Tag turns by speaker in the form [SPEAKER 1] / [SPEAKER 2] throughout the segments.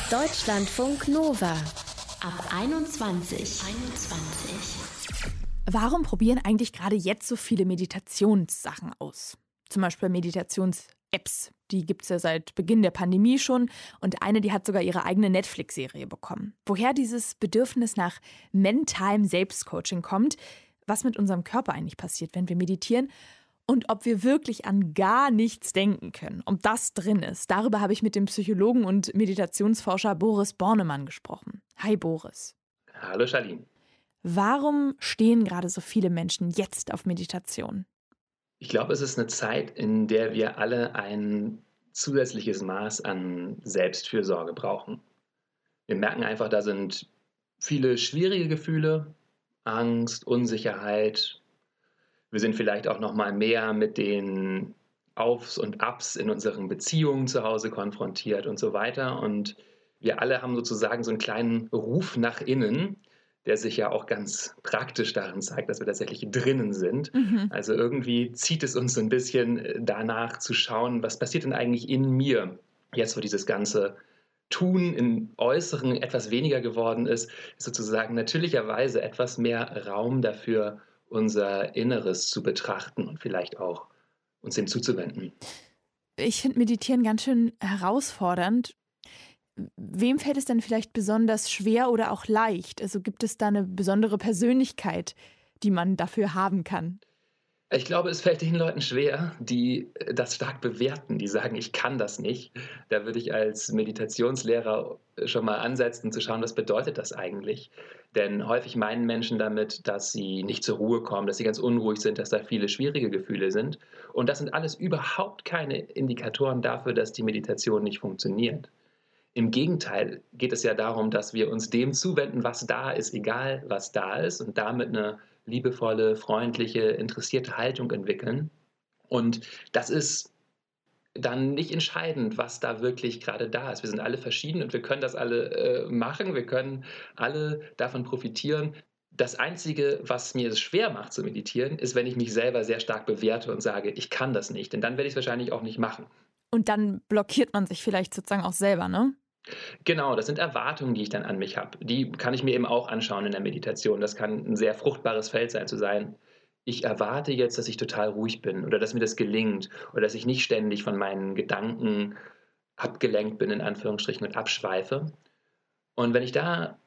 [SPEAKER 1] Deutschlandfunk Nova ab 21.
[SPEAKER 2] Warum probieren eigentlich gerade jetzt so viele Meditationssachen aus? Zum Beispiel Meditations-Apps. Die gibt es ja seit Beginn der Pandemie schon. Und eine, die hat sogar ihre eigene Netflix-Serie bekommen. Woher dieses Bedürfnis nach mentalem Selbstcoaching kommt, was mit unserem Körper eigentlich passiert, wenn wir meditieren und ob wir wirklich an gar nichts denken können, ob das drin ist. Darüber habe ich mit dem Psychologen und Meditationsforscher Boris Bornemann gesprochen. Hi Boris.
[SPEAKER 3] Hallo Charlene.
[SPEAKER 2] Warum stehen gerade so viele Menschen jetzt auf Meditation?
[SPEAKER 3] Ich glaube, es ist eine Zeit, in der wir alle ein zusätzliches Maß an Selbstfürsorge brauchen. Wir merken einfach, da sind viele schwierige Gefühle, Angst, Unsicherheit. Wir sind vielleicht auch noch mal mehr mit den Aufs und Abs in unseren Beziehungen zu Hause konfrontiert und so weiter. Und wir alle haben sozusagen so einen kleinen Ruf nach innen, der sich ja auch ganz praktisch darin zeigt, dass wir tatsächlich drinnen sind. Also irgendwie zieht es uns so ein bisschen danach zu schauen, was passiert denn eigentlich in mir, jetzt wo dieses ganze Tun im Äußeren etwas weniger geworden ist sozusagen natürlicherweise etwas mehr Raum dafür, unser Inneres zu betrachten und vielleicht auch uns dem zuzuwenden.
[SPEAKER 2] Ich finde Meditieren ganz schön herausfordernd. Wem fällt es denn vielleicht besonders schwer oder auch leicht? Also gibt es da eine besondere Persönlichkeit, die man dafür haben kann?
[SPEAKER 3] Ich glaube, es fällt den Leuten schwer, die das stark bewerten, die sagen: „Ich kann das nicht.“ Da würde ich als Meditationslehrer schon mal ansetzen, zu schauen, was bedeutet das eigentlich? Denn häufig meinen Menschen damit, dass sie nicht zur Ruhe kommen, dass sie ganz unruhig sind, dass da viele schwierige Gefühle sind. Und das sind alles überhaupt keine Indikatoren dafür, dass die Meditation nicht funktioniert. Im Gegenteil geht es ja darum, dass wir uns dem zuwenden, was da ist, egal was da ist, und damit eine liebevolle, freundliche, interessierte Haltung entwickeln. Und das ist dann nicht entscheidend, was da wirklich gerade da ist. Wir sind alle verschieden und wir können das alle machen. Wir können alle davon profitieren. Das Einzige, was mir es schwer macht zu meditieren, ist, wenn ich mich selber sehr stark bewerte und sage, ich kann das nicht. Denn dann werde ich es wahrscheinlich auch nicht machen.
[SPEAKER 2] Und dann blockiert man sich vielleicht sozusagen auch selber, ne?
[SPEAKER 3] Genau, das sind Erwartungen, die ich dann an mich habe. Die kann ich mir eben auch anschauen in der Meditation. Das kann ein sehr fruchtbares Feld sein, zu sein: „Ich erwarte jetzt, dass ich total ruhig bin oder dass mir das gelingt oder dass ich nicht ständig von meinen Gedanken abgelenkt bin, in Anführungsstrichen, und abschweife.“ Und wenn ich da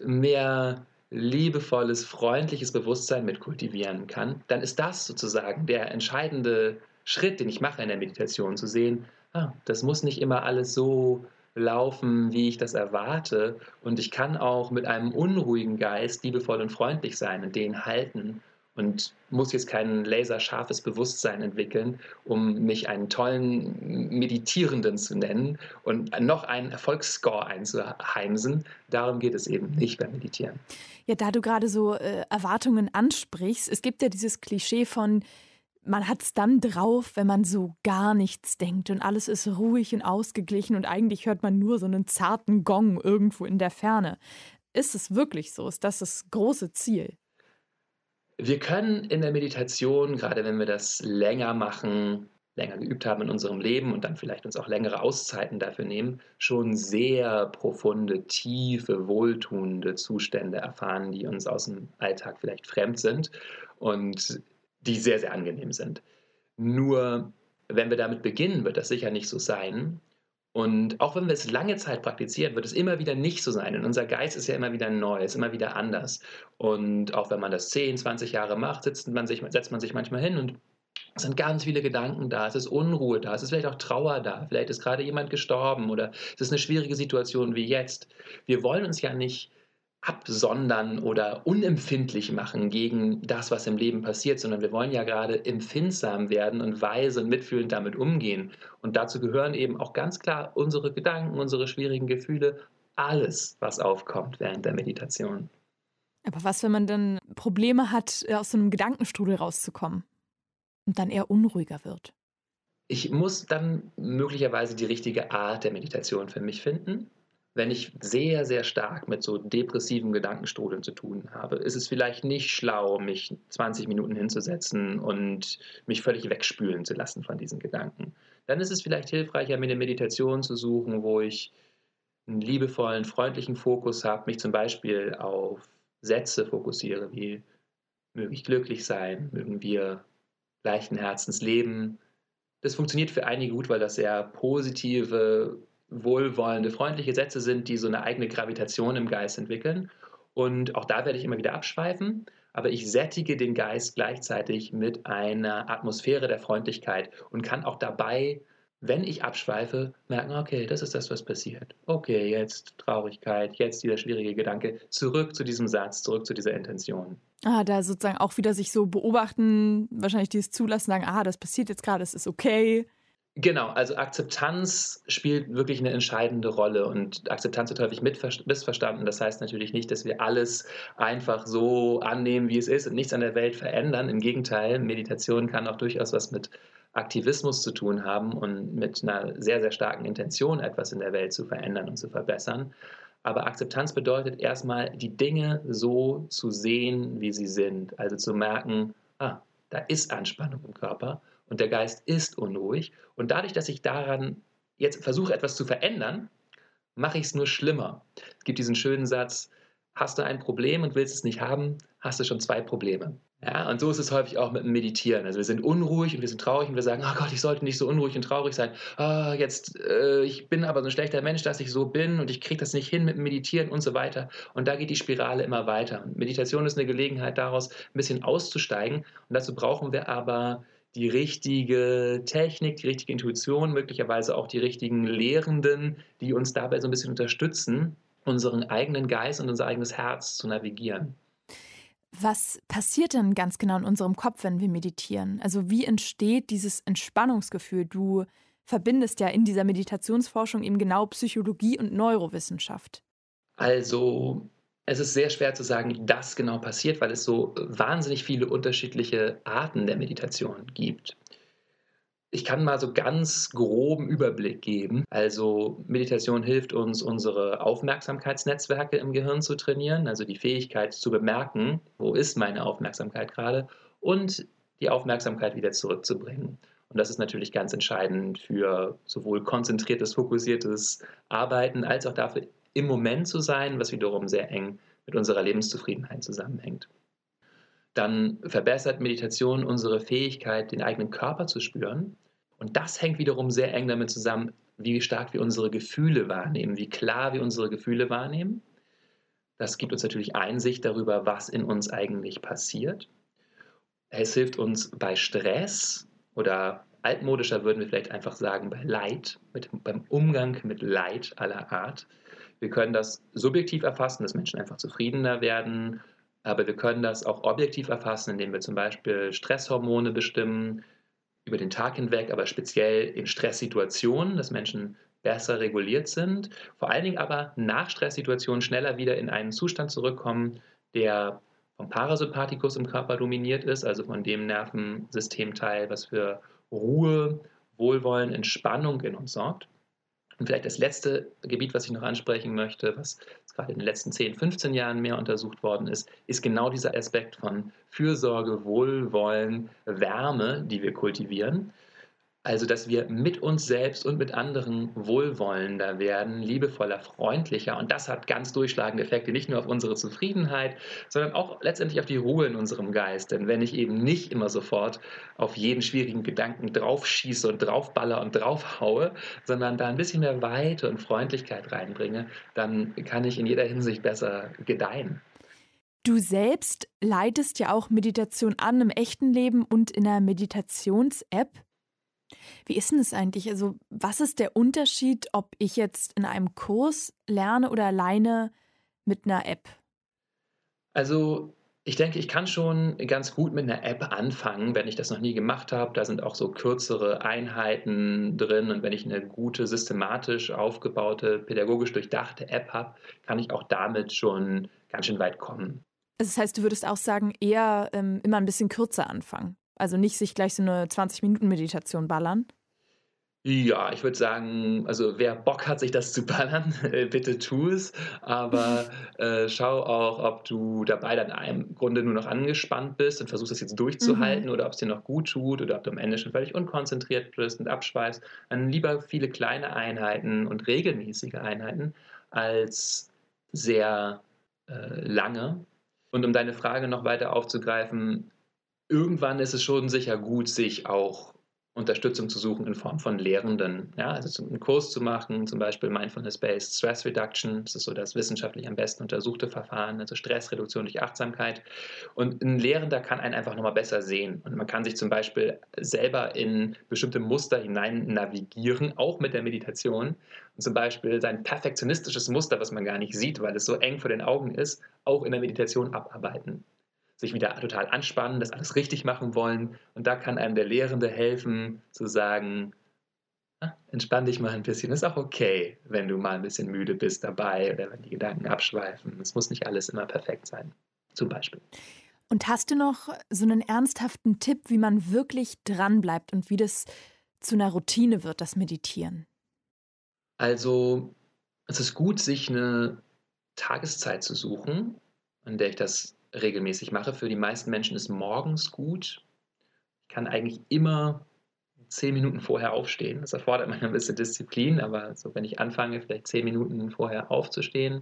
[SPEAKER 3] mehr liebevolles, freundliches Bewusstsein mit kultivieren kann, dann ist das sozusagen der entscheidende Schritt, den ich mache in der Meditation, zu sehen: das muss nicht immer alles so laufen, wie ich das erwarte. Und ich kann auch mit einem unruhigen Geist liebevoll und freundlich sein und den halten und muss jetzt kein laserscharfes Bewusstsein entwickeln, um mich einen tollen Meditierenden zu nennen und noch einen Erfolgsscore einzuheimsen. Darum geht es eben nicht beim Meditieren.
[SPEAKER 2] Ja, da du gerade so Erwartungen ansprichst, es gibt ja dieses Klischee von, man hat es dann drauf, wenn man so gar nichts denkt und alles ist ruhig und ausgeglichen und eigentlich hört man nur so einen zarten Gong irgendwo in der Ferne. Ist es wirklich so? Ist das das große Ziel?
[SPEAKER 3] Wir können in der Meditation, gerade wenn wir das länger machen, länger geübt haben in unserem Leben und dann vielleicht uns auch längere Auszeiten dafür nehmen, schon sehr profunde, tiefe, wohltuende Zustände erfahren, die uns aus dem Alltag vielleicht fremd sind und die sehr, sehr angenehm sind. Nur wenn wir damit beginnen, wird das sicher nicht so sein. Und auch wenn wir es lange Zeit praktizieren, wird es immer wieder nicht so sein. Denn unser Geist ist ja immer wieder neu, ist immer wieder anders. Und auch wenn man das 10, 20 Jahre macht, setzt man sich manchmal hin und es sind ganz viele Gedanken da, es ist Unruhe da, es ist vielleicht auch Trauer da, vielleicht ist gerade jemand gestorben oder es ist eine schwierige Situation wie jetzt. Wir wollen uns ja nicht absondern oder unempfindlich machen gegen das, was im Leben passiert, sondern wir wollen ja gerade empfindsam werden und weise und mitfühlend damit umgehen. Und dazu gehören eben auch ganz klar unsere Gedanken, unsere schwierigen Gefühle, alles, was aufkommt während der Meditation.
[SPEAKER 2] Aber was, wenn man dann Probleme hat, aus so einem Gedankenstrudel rauszukommen und dann eher unruhiger wird?
[SPEAKER 3] Ich muss dann möglicherweise die richtige Art der Meditation für mich finden. Wenn ich sehr, sehr stark mit so depressiven Gedankenstrudeln zu tun habe, ist es vielleicht nicht schlau, mich 20 Minuten hinzusetzen und mich völlig wegspülen zu lassen von diesen Gedanken. Dann ist es vielleicht hilfreicher, mir eine Meditation zu suchen, wo ich 'n liebevollen, freundlichen Fokus habe, mich zum Beispiel auf Sätze fokussiere wie: „Möge ich glücklich sein, mögen wir leichten Herzens leben.“ Das funktioniert für einige gut, weil das sehr positive, wohlwollende, freundliche Sätze sind, die so 'ne eigene Gravitation im Geist entwickeln. Und auch da werde ich immer wieder abschweifen, aber ich sättige den Geist gleichzeitig mit einer Atmosphäre der Freundlichkeit und kann auch dabei, wenn ich abschweife, merken: „Okay, das ist das, was passiert. Okay, jetzt Traurigkeit, jetzt dieser schwierige Gedanke. Zurück zu diesem Satz, zurück zu dieser Intention.“
[SPEAKER 2] Da sozusagen auch wieder sich so beobachten, wahrscheinlich dieses Zulassen, sagen: „Das passiert jetzt gerade, es ist okay.“
[SPEAKER 3] Genau, also Akzeptanz spielt wirklich 'ne entscheidende Rolle und Akzeptanz wird häufig missverstanden. Das heißt natürlich nicht, dass wir alles einfach so annehmen, wie es ist und nichts an der Welt verändern. Im Gegenteil, Meditation kann auch durchaus was mit Aktivismus zu tun haben und mit 'ner sehr, sehr starken Intention, etwas in der Welt zu verändern und zu verbessern. Aber Akzeptanz bedeutet erst mal, die Dinge so zu sehen, wie sie sind. Also zu merken: Da ist Anspannung im Körper und der Geist ist unruhig. Und dadurch, dass ich daran jetzt versuche, etwas zu verändern, mache ich es nur schlimmer. Es gibt diesen schönen Satz: „Hast du ein Problem und willst es nicht haben, hast du schon 2 Probleme.“ Ja, und so ist es häufig auch mit dem Meditieren. Also, wir sind unruhig und wir sind traurig und wir sagen: „Oh Gott, ich sollte nicht so unruhig und traurig sein. Ich bin aber so 'n schlechter Mensch, dass ich so bin und ich kriege das nicht hin mit dem Meditieren“ und so weiter. Und da geht die Spirale immer weiter. Und Meditation ist 'ne Gelegenheit, daraus 'n bisschen auszusteigen. Und dazu brauchen wir aber die richtige Technik, die richtige Intuition, möglicherweise auch die richtigen Lehrenden, die uns dabei so 'n bisschen unterstützen, unseren eigenen Geist und unser eigenes Herz zu navigieren.
[SPEAKER 2] Was passiert denn ganz genau in unserem Kopf, wenn wir meditieren? Also, wie entsteht dieses Entspannungsgefühl? Du verbindest ja in dieser Meditationsforschung eben genau Psychologie und Neurowissenschaft.
[SPEAKER 3] Also, es ist sehr schwer zu sagen, wie das genau passiert, weil es so wahnsinnig viele unterschiedliche Arten der Meditation gibt. Ich kann mal so ganz groben Überblick geben. Also, Meditation hilft uns, unsere Aufmerksamkeitsnetzwerke im Gehirn zu trainieren, also die Fähigkeit zu bemerken: „Wo ist meine Aufmerksamkeit grade?“ und die Aufmerksamkeit wieder zurückzubringen. Und das ist natürlich ganz entscheidend für sowohl konzentriertes, fokussiertes Arbeiten als auch dafür, im Moment zu sein, was wiederum sehr eng mit unserer Lebenszufriedenheit zusammenhängt. Dann verbessert Meditation unsere Fähigkeit, den eigenen Körper zu spüren. Und das hängt wiederum sehr eng damit zusammen, wie stark wir unsere Gefühle wahrnehmen, wie klar wir unsere Gefühle wahrnehmen. Das gibt uns natürlich Einsicht darüber, was in uns eigentlich passiert. Es hilft uns bei Stress oder altmodischer würden wir vielleicht einfach sagen, bei Leid, beim Umgang mit Leid aller Art. Wir können das subjektiv erfassen, dass Menschen einfach zufriedener werden, aber wir können das auch objektiv erfassen, indem wir zum Beispiel Stresshormone bestimmen über den Tag hinweg, aber speziell in Stresssituationen, dass Menschen besser reguliert sind, vor allen Dingen aber nach Stresssituationen schneller wieder in einen Zustand zurückkommen, der vom Parasympathikus im Körper dominiert ist, also von dem Nervensystemteil, was für Ruhe, Wohlwollen, Entspannung in uns sorgt. Und vielleicht das letzte Gebiet, was ich noch ansprechen möchte, was jetzt gerade in den letzten 10, 15 Jahren mehr untersucht worden ist, ist genau dieser Aspekt von Fürsorge, Wohlwollen, Wärme, die wir kultivieren. Also, dass wir mit uns selbst und mit anderen wohlwollender werden, liebevoller, freundlicher. Und das hat ganz durchschlagende Effekte, nicht nur auf unsere Zufriedenheit, sondern auch letztendlich auf die Ruhe in unserem Geist. Denn wenn ich eben nicht immer sofort auf jeden schwierigen Gedanken draufschieße und draufballer und draufhaue, sondern da ein bisschen mehr Weite und Freundlichkeit reinbringe, dann kann ich in jeder Hinsicht besser gedeihen.
[SPEAKER 2] Du selbst leitest ja auch Meditation an im echten Leben und in einer Meditations-App. Wie ist denn das eigentlich? Also, was ist der Unterschied, ob ich jetzt in einem Kurs lerne oder alleine mit einer App?
[SPEAKER 3] Also, ich denke, ich kann schon ganz gut mit 'ner App anfangen, wenn ich das noch nie gemacht habe. Da sind auch so kürzere Einheiten drin und wenn ich 'ne gute, systematisch aufgebaute, pädagogisch durchdachte App habe, kann ich auch damit schon ganz schön weit kommen.
[SPEAKER 2] Also, das heißt, du würdest auch sagen, eher, immer ein bisschen kürzer anfangen? Also, nicht sich gleich so eine 20 Minuten Meditation ballern?
[SPEAKER 3] Ja, ich würde sagen, also wer Bock hat, sich das zu ballern, bitte tu es, aber, schau auch, ob du dabei dann im Grunde nur noch angespannt bist und versuchst, das jetzt
[SPEAKER 2] Mhm.
[SPEAKER 3] durchzuhalten oder ob es dir noch gut tut oder ob du am Ende schon völlig unkonzentriert bist und abschweifst. Dann lieber viele kleine Einheiten und regelmäßige Einheiten als sehr, lange. Und um deine Frage noch weiter aufzugreifen, irgendwann ist es schon sicher gut, sich auch Unterstützung zu suchen in Form von Lehrenden, ja, also so 'n Kurs zu machen, zum Beispiel Mindfulness-Based Stress Reduction. Das ist so das wissenschaftlich am besten untersuchte Verfahren, also Stressreduktion durch Achtsamkeit. Und 'n Lehrender kann einen einfach noch mal besser sehen. Und man kann sich zum Beispiel selber in bestimmte Muster hinein navigieren, auch mit der Meditation. Und zum Beispiel sein perfektionistisches Muster, was man gar nicht sieht, weil es so eng vor den Augen ist, auch in der Meditation abarbeiten, sich wieder total anspannen, das alles richtig machen wollen. Und da kann einem der Lehrende helfen, zu sagen: Entspann dich mal ein bisschen. Ist auch okay, wenn du mal ein bisschen müde bist dabei oder wenn die Gedanken abschweifen. Es muss nicht alles immer perfekt sein“, zum Beispiel.
[SPEAKER 2] Und hast du noch so einen ernsthaften Tipp, wie man wirklich dranbleibt und wie das zu einer Routine wird, das Meditieren?
[SPEAKER 3] Also, es ist gut, sich eine Tageszeit zu suchen, an der ich das regelmäßig mache. Für die meisten Menschen ist morgens gut. Ich kann eigentlich immer 10 Minuten vorher aufstehen. Das erfordert manchmal ein bisschen Disziplin, aber so, wenn ich anfange, vielleicht 10 Minuten vorher aufzustehen.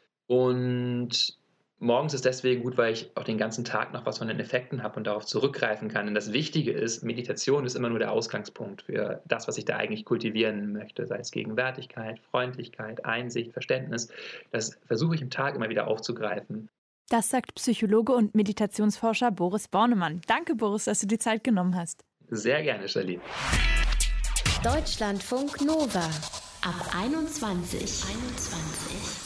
[SPEAKER 3] Und morgens ist deswegen gut, weil ich auch den ganzen Tag noch was von den Effekten habe und darauf zurückgreifen kann. Denn das Wichtige ist, Meditation ist immer nur der Ausgangspunkt für das, was ich da eigentlich kultivieren möchte, sei es Gegenwärtigkeit, Freundlichkeit, Einsicht, Verständnis. Das versuche ich im Tag immer wieder aufzugreifen.
[SPEAKER 2] Das sagt Psychologe und Meditationsforscher Boris Bornemann. Danke, Boris, dass du die Zeit genommen hast.
[SPEAKER 3] Sehr gerne, Charlene.
[SPEAKER 1] Deutschlandfunk Nova ab 21.